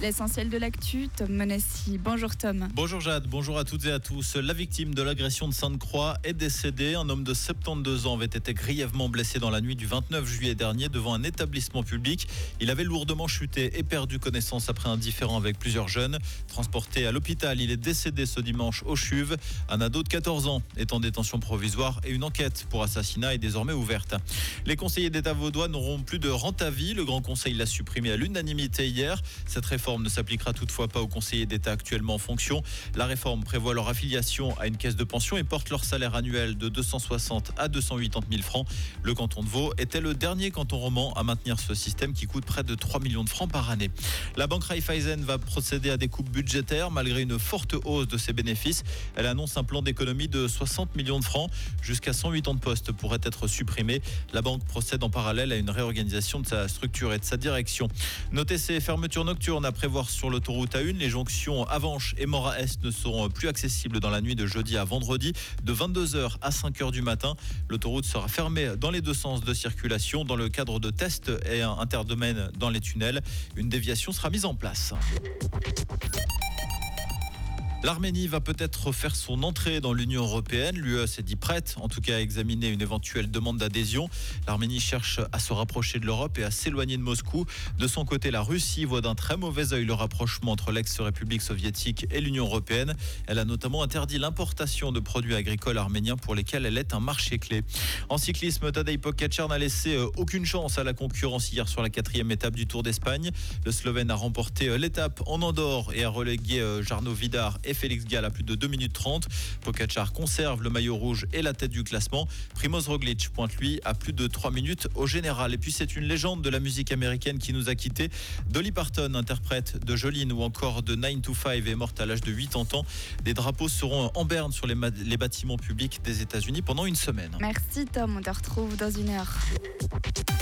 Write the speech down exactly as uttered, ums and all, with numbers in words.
L'essentiel de l'actu, Tom Monassi. Bonjour Tom. Bonjour Jade, bonjour à toutes et à tous. La victime de l'agression de Sainte-Croix est décédée. Un homme de soixante-douze ans avait été grièvement blessé dans la nuit du vingt-neuf juillet dernier devant un établissement public. Il avait lourdement chuté et perdu connaissance après un différend avec plusieurs jeunes. Transporté à l'hôpital, il est décédé ce dimanche au CHUV. Un ado de quatorze ans est en détention provisoire et une enquête pour assassinat est désormais ouverte. Les conseillers d'État vaudois n'auront plus de rente à vie. Le Grand Conseil l'a supprimé à l'unanimité hier. Cette réforme ne s'appliquera toutefois pas aux conseillers d'État actuellement en fonction. La réforme prévoit leur affiliation à une caisse de pension et porte leur salaire annuel de deux cent soixante à deux cent quatre-vingt-dix mille francs. Le canton de Vaud était le dernier canton roman à maintenir ce système qui coûte près de trois millions de francs par année. La banque Raiffeisen va procéder à des coupes budgétaires malgré une forte hausse de ses bénéfices. Elle annonce un plan d'économie de soixante millions de francs. Jusqu'à cent huit ans de postes pourraient être supprimés. La banque procède en parallèle à une réorganisation de sa structure et de sa direction. Notez ces fermetures nocturnes à prévoir sur l'autoroute A un. Les jonctions Avenches et Mora-Est ne seront plus accessibles dans la nuit de jeudi à vendredi de vingt-deux heures à cinq heures du matin. L'autoroute sera fermée dans les deux sens de circulation dans le cadre de tests et un interdomaine dans les tunnels. Une déviation sera mise en place. L'Arménie va peut-être faire son entrée dans l'Union européenne. L'U E s'est dit prête, en tout cas à examiner une éventuelle demande d'adhésion. L'Arménie cherche à se rapprocher de l'Europe et à s'éloigner de Moscou. De son côté, la Russie voit d'un très mauvais œil le rapprochement entre l'ex-république soviétique et l'Union européenne. Elle a notamment interdit l'importation de produits agricoles arméniens pour lesquels elle est un marché clé. En cyclisme, Tadej Pogačar n'a laissé aucune chance à la concurrence hier sur la quatrième étape du Tour d'Espagne. Le Slovène a remporté l'étape en Andorre et a relégué Jarno Vidar et Félix Gall à plus de deux minutes trente. Pogačar conserve le maillot rouge et la tête du classement. Primož Roglič pointe lui à plus de trois minutes au général. Et puis c'est une légende de la musique américaine qui nous a quittés. Dolly Parton, interprète de Jolene ou encore de nine to five, est morte à l'âge de quatre-vingts ans. Des drapeaux seront en berne sur les, ma- les bâtiments publics des États-Unis pendant une semaine. Merci Tom, on te retrouve dans une heure.